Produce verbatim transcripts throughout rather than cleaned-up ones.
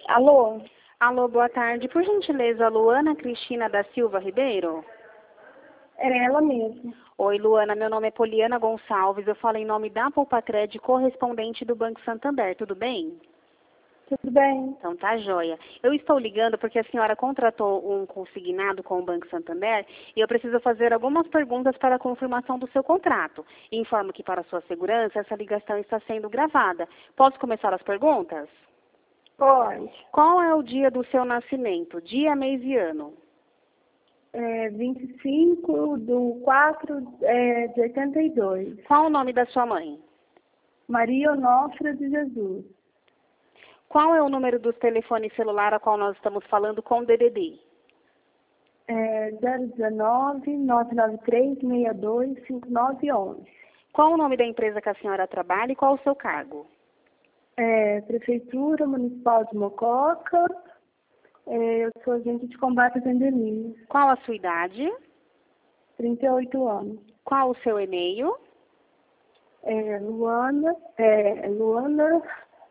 Alô? Alô, boa tarde. Por gentileza, Luana Cristina da Silva Ribeiro? É ela mesma. Oi, Luana. Meu nome é Poliana Gonçalves. Eu falo em nome da Poupacred, correspondente do Banco Santander. Tudo bem? Tudo bem? Então tá joia. Eu estou ligando porque a senhora contratou um consignado com o Banco Santander e eu preciso fazer algumas perguntas para a confirmação do seu contrato. Informo que, para sua segurança, essa ligação está sendo gravada. Posso começar as perguntas? Pode. Qual é o dia do seu nascimento? Dia, mês e ano? É vinte e cinco de quatro é, de oitenta e dois. Qual o nome da sua mãe? Maria Onofra de Jesus. Qual é o número do telefone celular a qual nós estamos falando com D D D? É zero um nove, nove nove três, seis dois, cinco nove um um. Qual o nome da empresa que a senhora trabalha e qual o seu cargo? É, Prefeitura Municipal de Mococa. É, eu sou agente de combate às endemias. Qual a sua idade? trinta e oito anos. Qual o seu e-mail? É, Luana, é, Luana,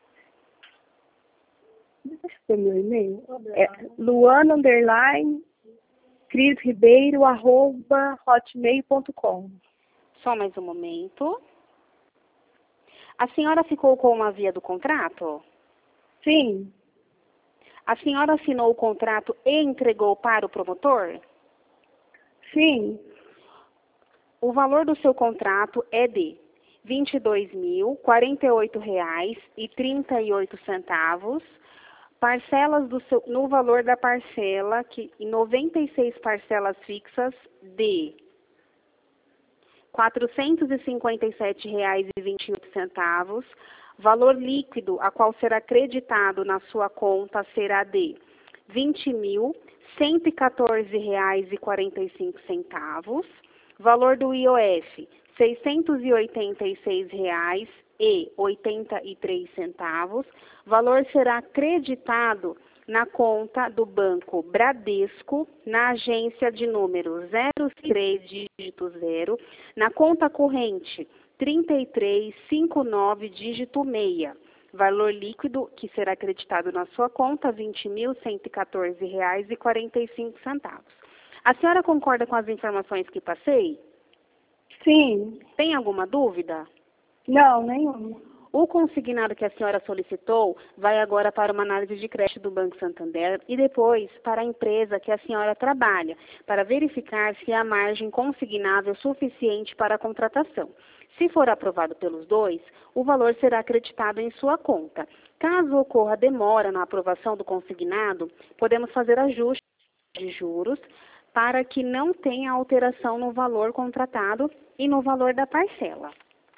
deixa eu ver meu e-mail. É, Luana, underline, Cris Ribeiro, arroba, hotmail ponto com. Só mais um momento. A senhora ficou com uma via do contrato? Sim, A senhora assinou o contrato e entregou para o promotor? sim, O valor do seu contrato é de vinte e dois mil, quarenta e oito reais e trinta e oito centavos. Parcelas do seu, no valor da parcela, que em noventa e seis parcelas fixas de quatrocentos e cinquenta e sete reais e vinte e oito centavos. Valor líquido a qual será creditado na sua conta será de vinte mil, cento e quatorze reais e quarenta e cinco centavos. Valor do I O F, seiscentos e oitenta e seis reais e oitenta e três centavos. Valor será creditado na conta do Banco Bradesco, na agência de número zero três, dígito zero, na conta corrente trinta e três, cinquenta e nove, dígito seis. Valor líquido que será acreditado na sua conta, vinte mil, cento e quatorze reais e quarenta e cinco centavos. A senhora concorda com as informações que passei? sim. Tem alguma dúvida? Não, nenhuma. O consignado que a senhora solicitou vai agora para uma análise de crédito do Banco Santander e depois para a empresa que a senhora trabalha, para verificar se há margem consignável suficiente para a contratação. Se for aprovado pelos dois, o valor será acreditado em sua conta. Caso ocorra demora na aprovação do consignado, podemos fazer ajustes de juros para que não tenha alteração no valor contratado e no valor da parcela.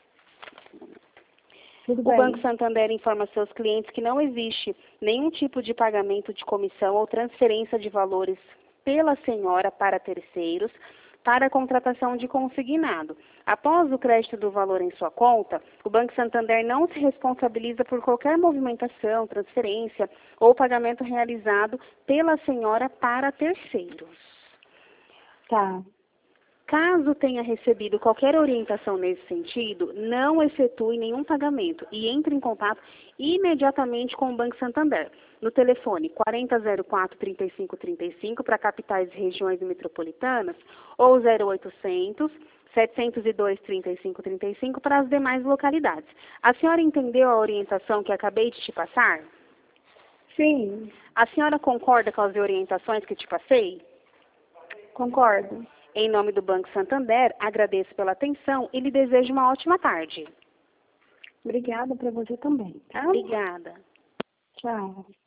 Tudo O bem. Banco Santander informa seus clientes que não existe nenhum tipo de pagamento de comissão ou transferência de valores pela senhora para terceiros para a contratação de consignado. Após o crédito do valor em sua conta, o Banco Santander não se responsabiliza por qualquer movimentação, transferência ou pagamento realizado pela senhora para terceiros. Tá. Caso tenha recebido qualquer orientação nesse sentido, não efetue nenhum pagamento e entre em contato imediatamente com o Banco Santander, no telefone quarenta zero quatro, trinta e cinco trinta e cinco para capitais e regiões metropolitanas ou zero oitocentos, setecentos e dois, trinta e cinco trinta e cinco para as demais localidades. A senhora entendeu a orientação que acabei de te passar? Sim, A senhora concorda com as orientações que te passei? concordo. Em nome do Banco Santander, agradeço pela atenção e lhe desejo uma ótima tarde. Obrigada para você também, tá? Obrigada. Tchau.